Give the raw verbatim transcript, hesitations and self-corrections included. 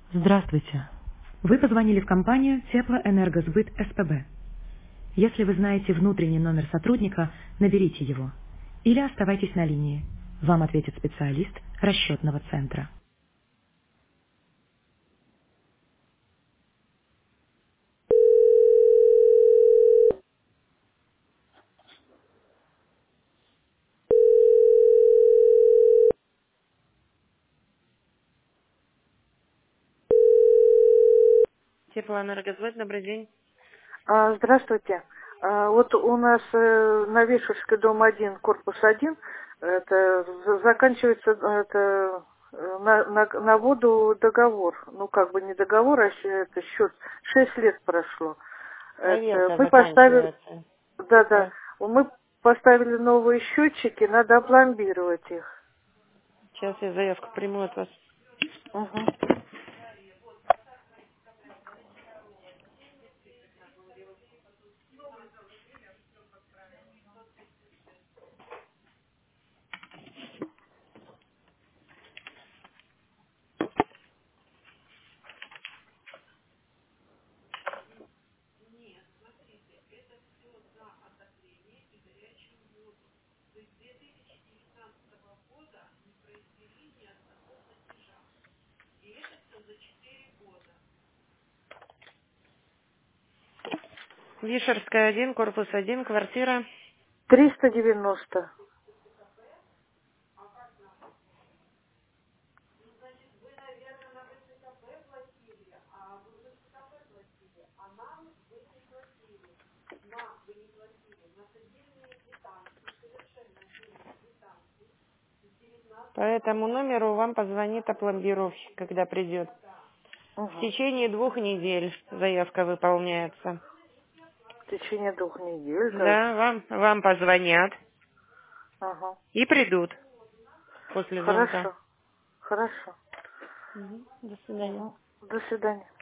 Здравствуйте. Вы позвонили в компанию Теплоэнергосбыт СПБ. Если вы знаете внутренний номер сотрудника, наберите его. Или оставайтесь на линии. Вам ответит специалист расчетного центра. Теплоэнергосбыт, добрый день. А, Здравствуйте. А, Вот у нас э, на Вишерской, дом один, корпус один, это за- заканчивается это, э, на, на, на воду договор. Ну, как бы не договор, а щ- это счет. Шесть лет прошло. Это Проверка мы поставили, заканчивается. да-да, Да. мы поставили новые счетчики, надо опломбировать их. Сейчас я заявку приму от вас. Угу. Вишерская один, корпус один, квартира. триста девяносто. По этому номеру вам позвонит опломбировщик, когда придет. В Угу. течение двух недель заявка выполняется. В течение двух недель, да. Да, вам, вам позвонят Ага. и придут после звонка. Хорошо, хорошо. Мгм. До свидания. Угу. До свидания.